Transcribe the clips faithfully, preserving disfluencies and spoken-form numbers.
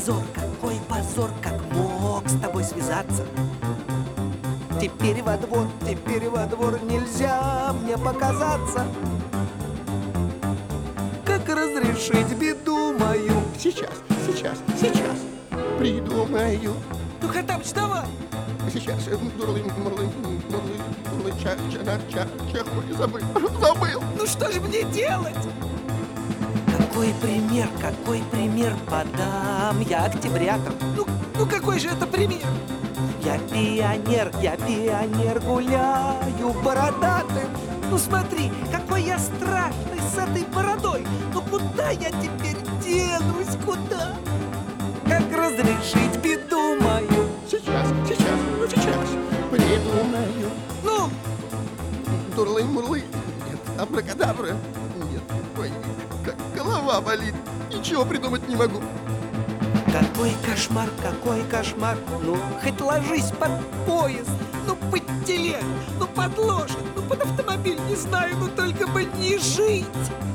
позор, какой позор, как мог с тобой связаться. Теперь во двор, теперь во двор нельзя мне показаться. Как разрешить беду мою? Сейчас, сейчас, сейчас придумаю. Ну, Хоттабыч, давай. Сейчас. Дурлы, мурлы, мурлы, дурлы, чах, чанах, чах, чах. Ой, забыл, забыл. Ну что же мне делать? Какой пример, какой пример подам я октябрятам? Ну, ну какой же это пример? Я пионер, я пионер, гуляю бородатым. Ну смотри, какой я страшный с этой бородой. Ну куда я теперь денусь, куда? Как разрешить беду мою? Сейчас, сейчас, ну сейчас придумаю. Ну? Дурлы, мурлы. Нет, абракадабра. Нет, ой, как голова болит. Ничего придумать не могу. Какой кошмар, какой кошмар. Ну, хоть ложись под поезд, ну, под телегу, ну, под лошадь, ну, под автомобиль, не знаю, но только бы не жить.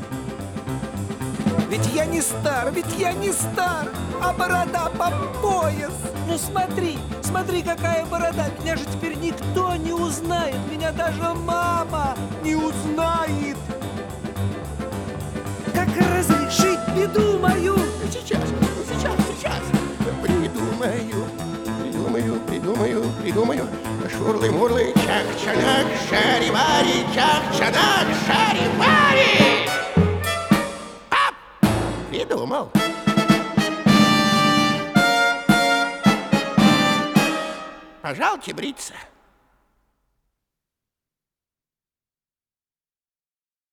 Ведь я не стар, ведь я не стар, а борода по пояс. Ну, смотри, смотри, какая борода. Меня же теперь никто не узнает, меня даже мама не узнает. Как разрешить беду мою? Сейчас, сейчас, сейчас придумаю, придумаю, придумаю, придумаю. Шурлы-мурлы, чах-чанах, шари-вари, чах-чанах, шари-вари. Ап! Придумал. Пожалуйте бриться.